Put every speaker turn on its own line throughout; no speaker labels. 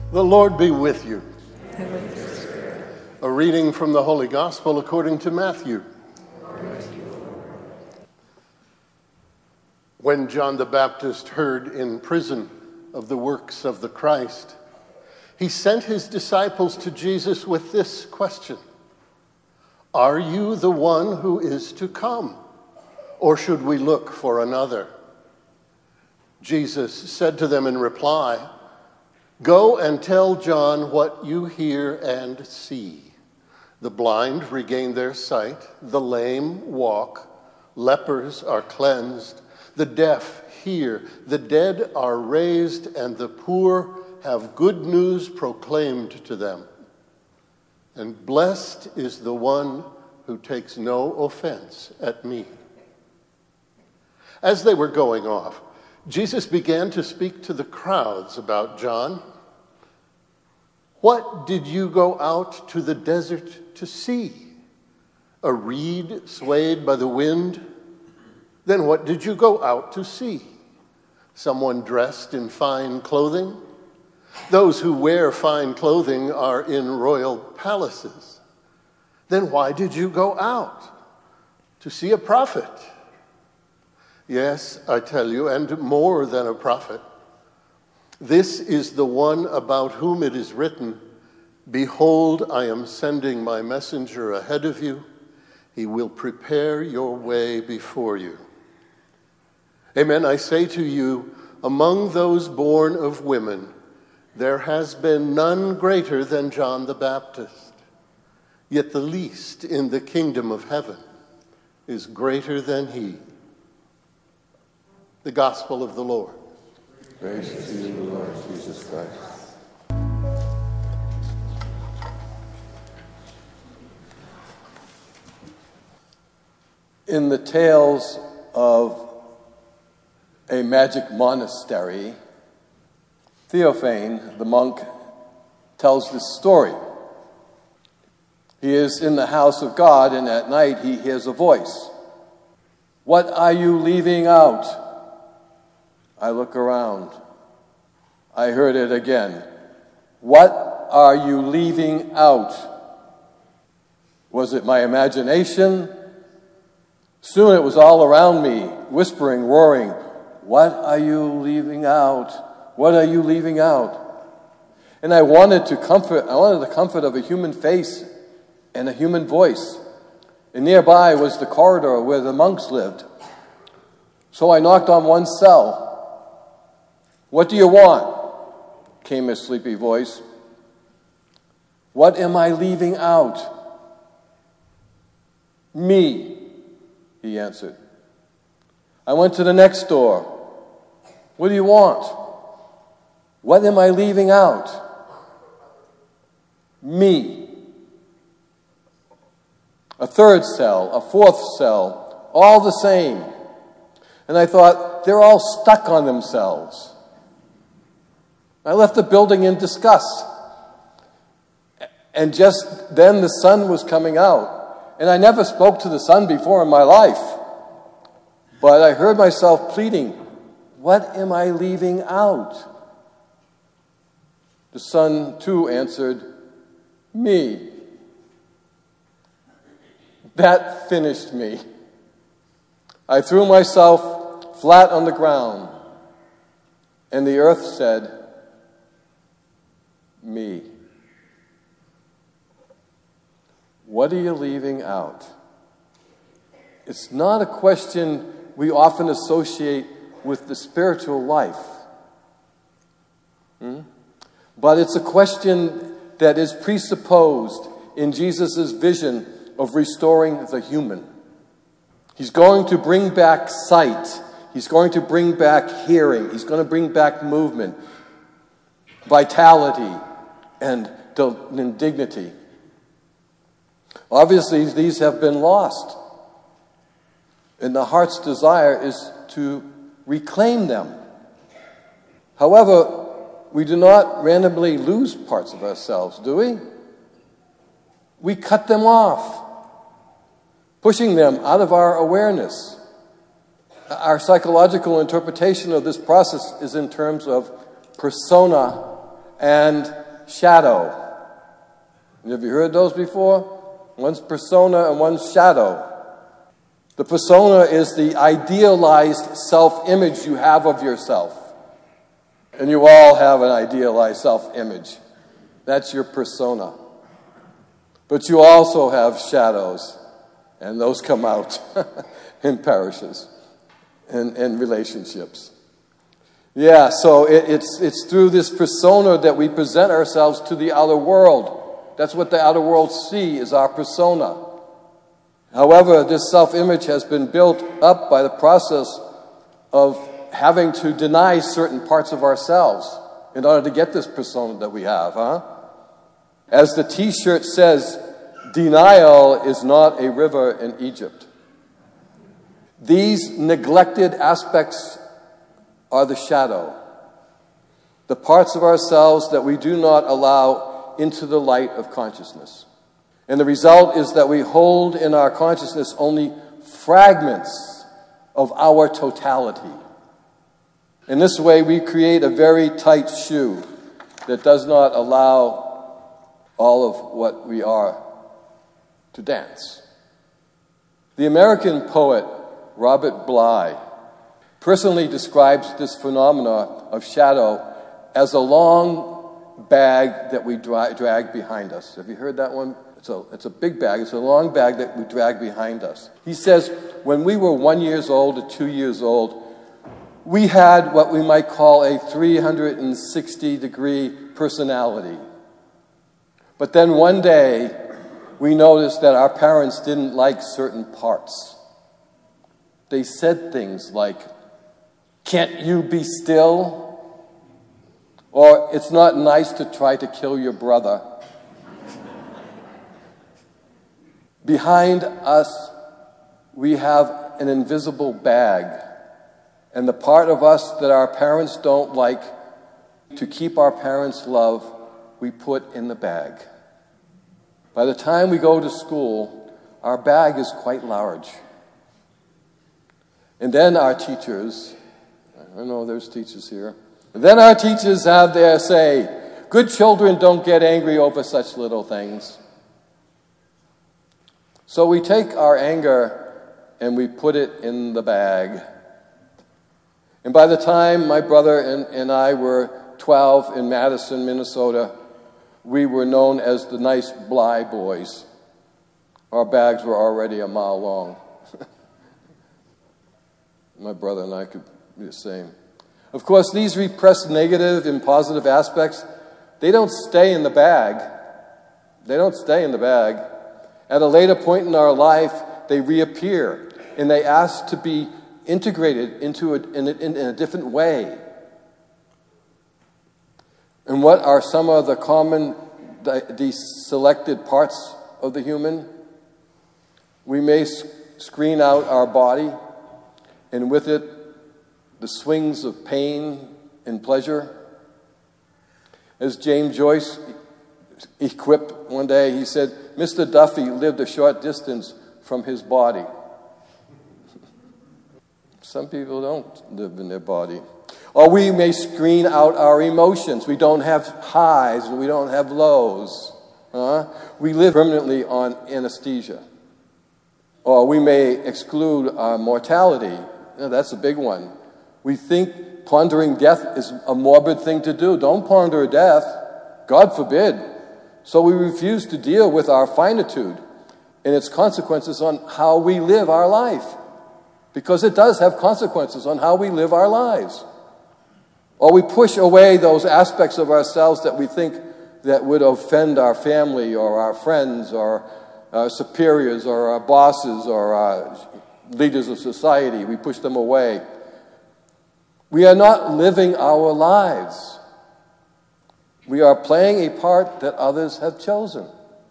The Lord be with you.
And with your spirit.
A reading from the Holy Gospel according to Matthew. When John the Baptist heard in prison of the works of the Christ, he sent his disciples to Jesus with this question: "Are you the one who is to come, or should we look for another?" Jesus said to them in reply, "Go and tell John what you hear and see. The blind regain their sight, the lame walk, lepers are cleansed, the deaf hear, the dead are raised, and the poor have good news proclaimed to them. And blessed is the one who takes no offense at me." As they were going off, Jesus began to speak to the crowds about John. "What did you go out to the desert to see? A reed swayed by the wind? Then what did you go out to see? Someone dressed in fine clothing? Those who wear fine clothing are in royal palaces. Then why did you go out? To see a prophet? Yes, I tell you, and more than a prophet. This is the one about whom it is written, 'Behold, I am sending my messenger ahead of you. He will prepare your way before you.' Amen, I say to you, among those born of women, there has been none greater than John the Baptist. Yet the least in the kingdom of heaven is greater than he." The Gospel of the Lord.
Praise to you, Lord Jesus Christ. In the tales of a magic monastery, Theophane, the monk, tells this story. He is in the house of God, and at night he hears a voice. "What are you leaving out?" I look around. I heard it again. "What are you leaving out?" Was it my imagination? Soon it was all around me, whispering, roaring, "What are you leaving out? What are you leaving out?" And I wanted the comfort of a human face and a human voice. And nearby was the corridor where the monks lived. So I knocked on one cell. "What do you want?" came a sleepy voice. "What am I leaving out?" "Me," he answered. I went to the next door. "What do you want?" "What am I leaving out?" "Me." A third cell, a fourth cell, all the same. And I thought, they're all stuck on themselves. I left the building in disgust. And just then the sun was coming out. And I never spoke to the sun before in my life. But I heard myself pleading, "What am I leaving out?" The sun too answered, "Me." That finished me. I threw myself flat on the ground. And the earth said, "Me." What are you leaving out? It's not a question we often associate with the spiritual life. But it's a question that is presupposed in Jesus' vision of restoring the human. He's going to bring back sight. He's going to bring back hearing. He's going to bring back movement, vitality, and dignity. Obviously, these have been lost. And the heart's desire is to reclaim them. However, we do not randomly lose parts of ourselves, do we? We cut them off, pushing them out of our awareness. Our psychological interpretation of this process is in terms of persona and shadow. Have you heard those before? One's persona and one's shadow. The persona is the idealized self-image you have of yourself. And you all have an idealized self-image. That's your persona. But you also have shadows, and those come out in parishes and relationships. Yeah, so it's through this persona that we present ourselves to the outer world. That's what the outer world sees, is our persona. However, this self-image has been built up by the process of having to deny certain parts of ourselves in order to get this persona that we have, As the t-shirt says, denial is not a river in Egypt. These neglected aspects are the shadow, the parts of ourselves that we do not allow into the light of consciousness. And the result is that we hold in our consciousness only fragments of our totality. In this way, we create a very tight shoe that does not allow all of what we are to dance. The American poet Robert Bly personally describes this phenomena of shadow as a long bag that we drag behind us. Have you heard that one? It's a big bag. It's a long bag that we drag behind us. He says, when we were 1 year old to 2 years old, we had what we might call a 360-degree personality. But then one day, we noticed that our parents didn't like certain parts. They said things like, "Can't you be still?" Or, "It's not nice to try to kill your brother." Behind us, we have an invisible bag, and the part of us that our parents don't like, to keep our parents' love, we put in the bag. By the time we go to school, our bag is quite large. And then our teachers, I know there's teachers here, and then our teachers have their say, "Good children don't get angry over such little things." So we take our anger and we put it in the bag. And by the time my brother and I were 12 in Madison, Minnesota, we were known as the nice Bly boys. Our bags were already a mile long. My brother and I could be the same. Of course, these repressed negative and positive aspects, they don't stay in the bag. They don't stay in the bag. At a later point in our life, they reappear, and they ask to be integrated into in a different way. And what are some of the common deselected parts of the human? We may screen out our body, and with it, the swings of pain and pleasure. As James Joyce equipped one day, he said, "Mr. Duffy lived a short distance from his body." Some people don't live in their body. Or we may screen out our emotions. We don't have highs and we don't have lows. We live permanently on anesthesia. Or we may exclude our mortality. That's a big one. We think pondering death is a morbid thing to do. Don't ponder death. God forbid. So we refuse to deal with our finitude and its consequences on how we live our life. Because it does have consequences on how we live our lives. Or we push away those aspects of ourselves that we think that would offend our family or our friends or our superiors or our bosses or our leaders of society. We push them away. We are not living our lives. We are playing a part that others have chosen.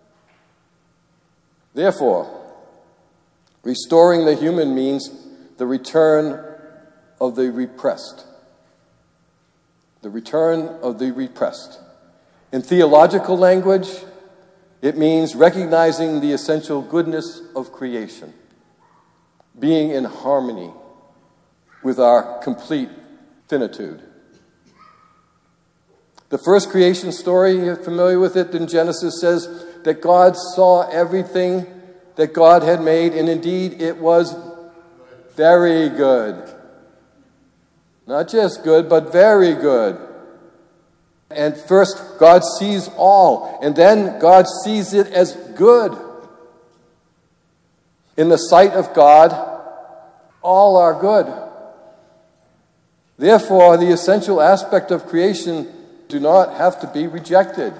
Therefore, restoring the human means the return of the repressed. The return of the repressed. In theological language, it means recognizing the essential goodness of creation, being in harmony with our complete finitude. The first creation story, you're familiar with it, in Genesis says that God saw everything that God had made, and indeed it was very good. Not just good, but very good. And first, God sees all, and then God sees it as good. In the sight of God, all are good. Therefore, the essential aspect of creation do not have to be rejected.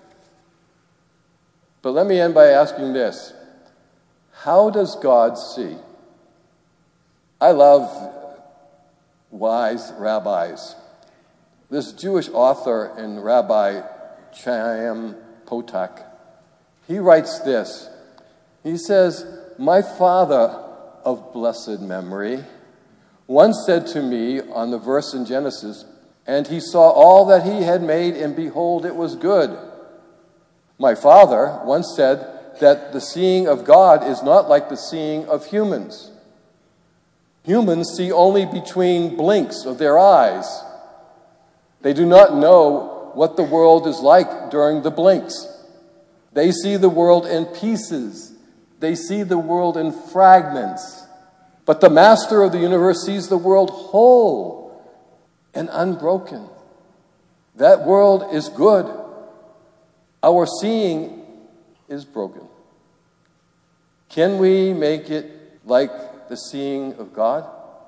But let me end by asking this. How does God see? I love wise rabbis. This Jewish author and Rabbi Chaim Potok, he writes this. He says, "My father of blessed memory once said to me on the verse in Genesis, 'And he saw all that he had made, and behold, it was good.' My father once said that the seeing of God is not like the seeing of humans. Humans see only between blinks of their eyes. They do not know what the world is like during the blinks. They see the world in pieces. They see the world in fragments. But the master of the universe sees the world whole and unbroken. That world is good. Our seeing is broken. Can we make it like the seeing of God?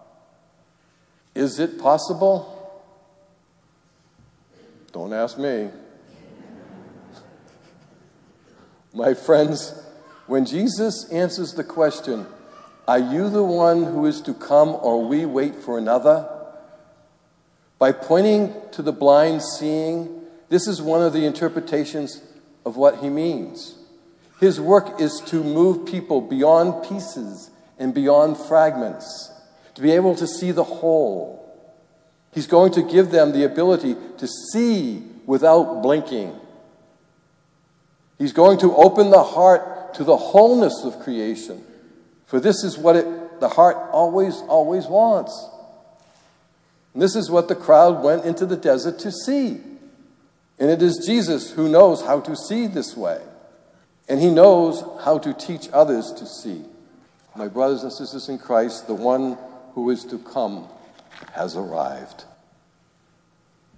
Is it possible? Don't ask me. My friends, when Jesus answers the question, "Are you the one who is to come, or we wait for another?" by pointing to the blind seeing, this is one of the interpretations of what he means. His work is to move people beyond pieces and beyond fragments, to be able to see the whole. He's going to give them the ability to see without blinking. He's going to open the heart to the wholeness of creation. For this is what the heart always wants. And this is what the crowd went into the desert to see. And it is Jesus who knows how to see this way. And he knows how to teach others to see. My brothers and sisters in Christ, the one who is to come has arrived.